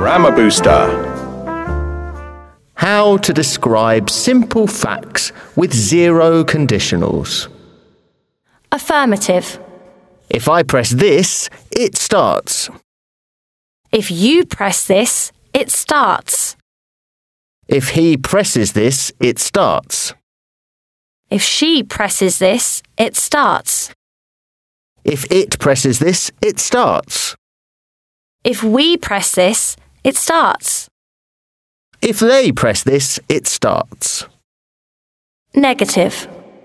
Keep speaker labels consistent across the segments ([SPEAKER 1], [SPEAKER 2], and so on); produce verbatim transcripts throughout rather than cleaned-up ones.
[SPEAKER 1] Grammar Booster.
[SPEAKER 2] How to describe simple facts with zero conditionals.
[SPEAKER 3] Affirmative.
[SPEAKER 2] If I press this, it starts.
[SPEAKER 3] If you press this, it starts.
[SPEAKER 2] If he presses this, it starts.
[SPEAKER 3] If she presses this, it starts.
[SPEAKER 2] If it presses this, it starts.
[SPEAKER 3] If we press this, it starts.
[SPEAKER 2] If they press this, it starts.
[SPEAKER 3] Negative.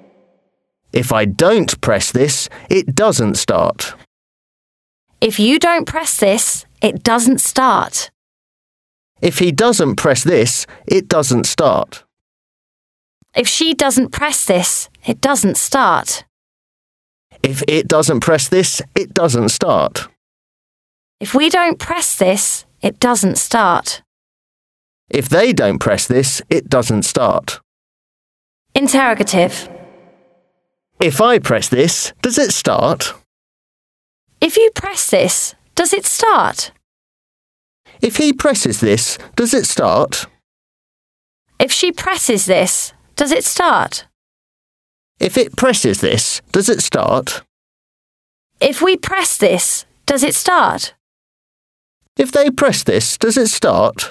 [SPEAKER 2] If I don't press this, it doesn't start.
[SPEAKER 3] If you don't press this, it doesn't start.
[SPEAKER 2] If he doesn't press this, it doesn't start.
[SPEAKER 3] If she doesn't press this, it doesn't start.
[SPEAKER 2] If it doesn't press this, it doesn't start.
[SPEAKER 3] If we don't press this, it doesn't start.
[SPEAKER 2] If they don't press this, it doesn't start.
[SPEAKER 3] Interrogative.
[SPEAKER 2] If I press this, does it start?
[SPEAKER 3] If you press this, does it start?
[SPEAKER 2] If he presses this, does it start?
[SPEAKER 3] If she presses this, does it start?
[SPEAKER 2] If it presses this, does it start?
[SPEAKER 3] If we press this, does it start?
[SPEAKER 2] If they press this, does it start?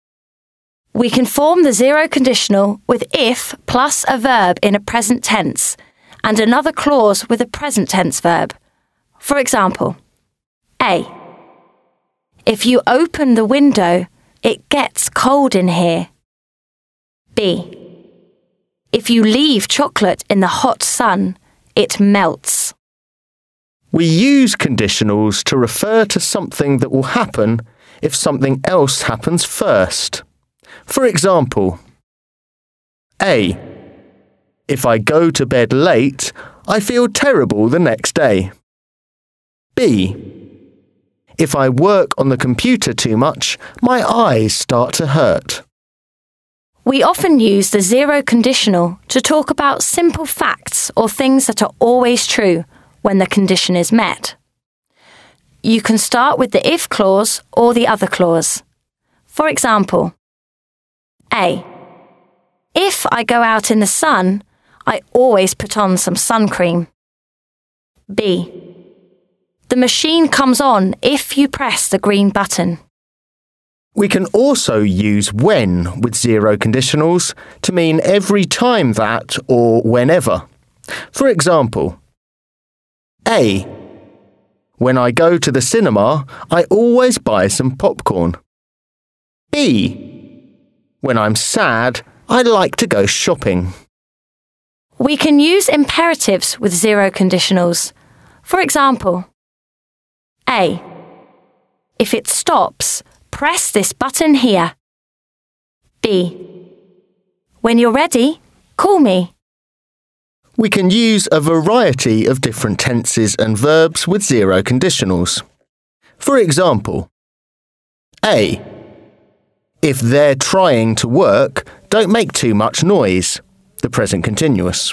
[SPEAKER 3] We can form the zero conditional with if plus a verb in a present tense and another clause with a present tense verb. For example, A. If you open the window, it gets cold in here. B. If you leave chocolate in the hot sun, it melts.
[SPEAKER 2] We use conditionals to refer to something that will happen if something else happens first. For example, A. If I go to bed late, I feel terrible the next day. B. If I work on the computer too much, my eyes start to hurt.
[SPEAKER 3] We often use the zero conditional to talk about simple facts or things that are always true when the condition is met. You can start with the if clause or the other clause. For example, A. If I go out in the sun, I always put on some sun cream. B. The machine comes on if you press the green button.
[SPEAKER 2] We can also use when with zero conditionals to mean every time that or whenever. For example, A. When I go to the cinema, I always buy some popcorn. B. When I'm sad, I like to go shopping.
[SPEAKER 3] We can use imperatives with zero conditionals. For example, A. If it stops, press this button here. B. When you're ready, call me.
[SPEAKER 2] We can use a variety of different tenses and verbs with zero conditionals. For example, A. If they're trying to work, don't make too much noise, the present continuous.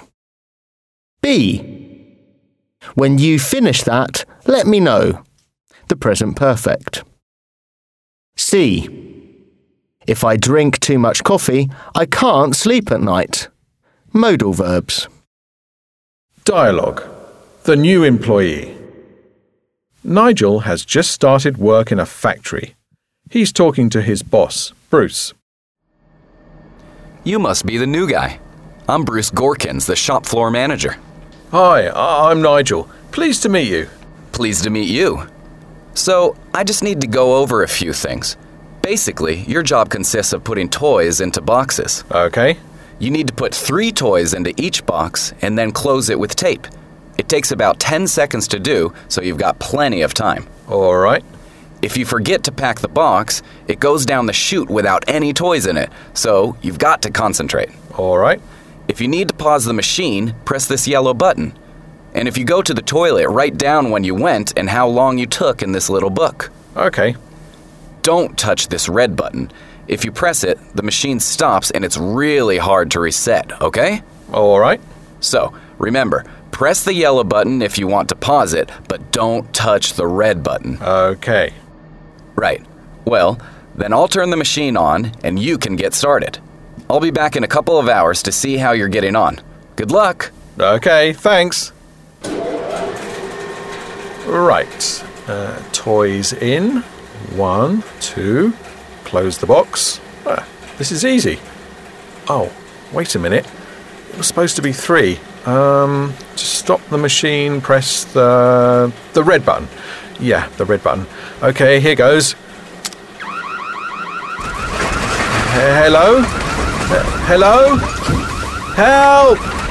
[SPEAKER 2] B. When you finish that, let me know, the present perfect. C. If I drink too much coffee, I can't sleep at night, modal verbs.
[SPEAKER 1] Dialogue. The new employee. Nigel has just started work in a factory. He's talking to his boss, Bruce.
[SPEAKER 4] You must be the new guy. I'm Bruce Gorkins, the shop floor manager.
[SPEAKER 1] Hi, I- I'm Nigel. Pleased to meet you.
[SPEAKER 4] Pleased to meet you. So, I just need to go over a few things. Basically, your job consists of putting toys into boxes.
[SPEAKER 1] Okay.
[SPEAKER 4] You need to put three toys into each box and then close it with tape. It takes about ten seconds to do, so you've got plenty of time.
[SPEAKER 1] All right.
[SPEAKER 4] If you forget to pack the box, it goes down the chute without any toys in it, so you've got to concentrate.
[SPEAKER 1] All right.
[SPEAKER 4] If you need to pause the machine, press this yellow button. And if you go to the toilet, write down when you went and how long you took in this little book.
[SPEAKER 1] Okay.
[SPEAKER 4] Don't touch this red button. If you press it, the machine stops and it's really hard to reset, okay?
[SPEAKER 1] All right.
[SPEAKER 4] So, remember, press the yellow button if you want to pause it, but don't touch the red button.
[SPEAKER 1] Okay.
[SPEAKER 4] Right. Well, Then I'll turn the machine on and you can get started. I'll be back in a couple of hours to see how you're getting on. Good luck.
[SPEAKER 1] Okay, thanks. Right. Uh, toys in. One, two. Close the box. Ah, this is easy. Oh, wait a minute. It was supposed to be three. Um, to stop the machine, press the the red button. Yeah, the red button. Okay, here goes. Hello? Uh, hello? Help!